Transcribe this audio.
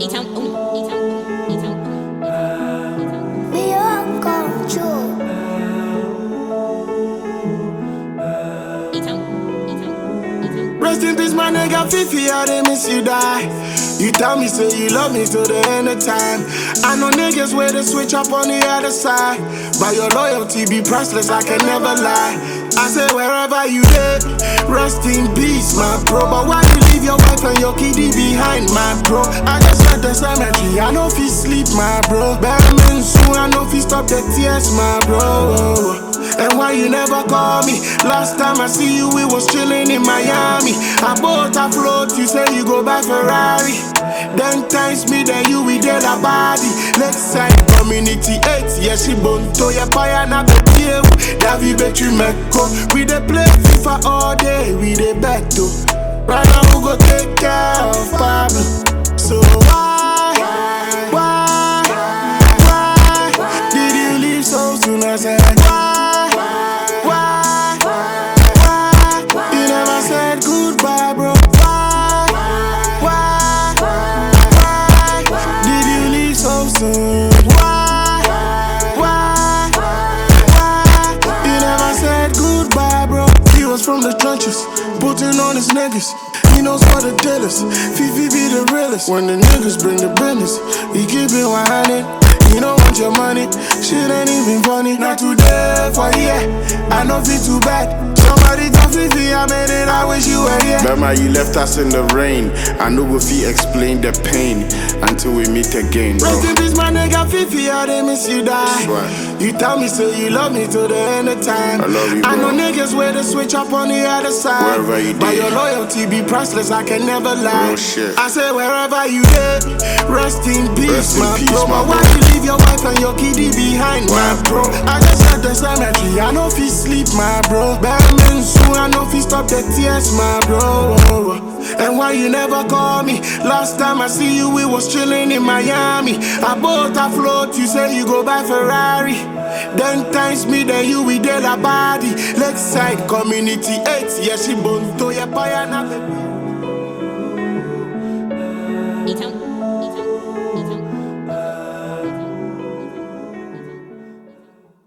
Rest in peace, my nigga Fifi, I didn't miss you die. You tell me, say you love me till the end of time. I know niggas where to switch up on the other side, but your loyalty be priceless, I can never lie. I say wherever you live, rest in peace, my bro. But why you leave your wife and your kiddie behind, my bro? I just left the cemetery, I know if you sleep, my bro. Batman soon, I know if you stop the tears, my bro. And why you never call me? Last time I see you, we was chilling in Miami. I bought a float, you say you go buy Ferrari. Then times me, then you we did a body. Lakeside community 8, yes, she born to ya paya na be you. Davi bet you meko. We dey play FIFA all day, we dey bet too. Right now we go take care of Pablo. So why did you leave so soon? I said why? You never said goodbye, bro. Why did you leave so soon? Why? You never said goodbye, bro. He was from the trenches, putting on his niggas. He knows what the deal is. Fifi be the realest. When the niggas bring the business, he keep it 100. You don't want your money, shit ain't even funny. Not today, for here, I know feel too bad. Somebody tell Fifi I made it, I wish you were here. Remember you left us in the rain. I know if you explain the pain until we meet again, bro. Rest in peace, my nigga Fifi, I didn't miss you die. You tell me, say you love me till the end of time. I love you, bro. I know niggas where to switch up on the other side. Wherever you but did. your loyalty be priceless, I can never lie. Real shit. I say wherever you did, rest in peace, Rest in my peace, bro. my But why bro. you leave your wife and your kiddie behind, my bro? I just left the cemetery, I know if you sleep, my bro. Batman soon, I know if you stop the tears, my bro. And why you never call me? Last time I see you, we was chilling in Miami. I bought a float, you say you go buy Ferrari. Then times me, then you we did a body. Lakeside community 8, yes, she born to ya paya na.